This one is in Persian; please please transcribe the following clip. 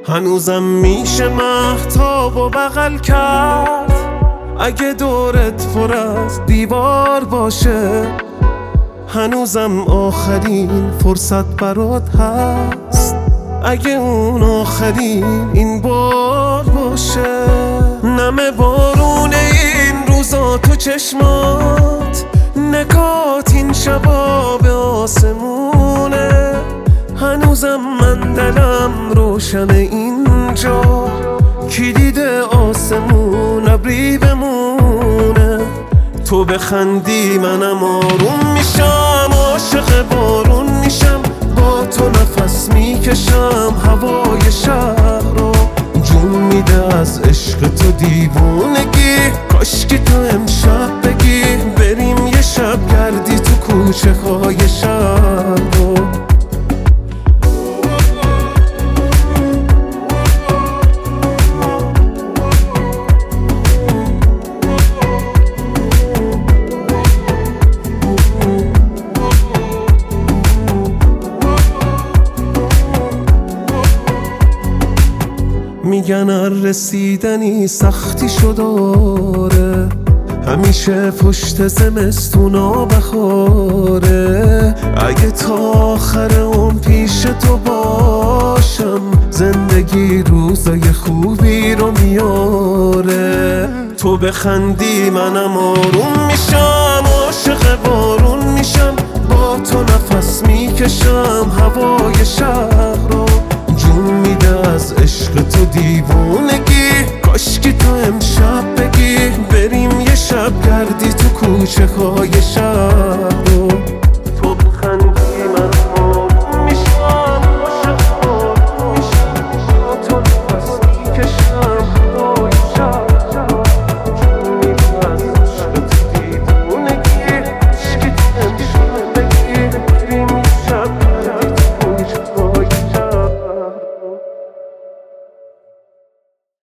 هنوزم میشه مهتاب و بغل کرد اگه دورت پر از دیوار باشه. هنوزم آخرین فرصت برات هست اگه اون آخرین این بار باشه. نم بارون این روزا تو چشمات، نکات این شبا به آسمونه. هنوزم من دلم روشن اینجا، کلید آسمون ابری بمونه. تو بخندی منم آروم میشم، عاشق بارون میشم، با تو نفس میکشم هوای شهر رو. جون میده از عشق تو دیوونگی، کاشکی تو امشب بگی بریم یه شب گردی تو کوچه های شهر رو. میگن رسیدنی سختی شداره، همیشه پشت زمستونا بخاره. اگه تا آخر اون پیش تو باشم، زندگی روزای خوبی رو میاره. تو بخندی منم آروم میشم، عاشق بارون میشم، با تو نفس میکشم هوای شهر رو. جون میده از عشق تو دیوونگی، کاشکی تو امشب بگی بریم یه شب گردی تو کوچه های شهر.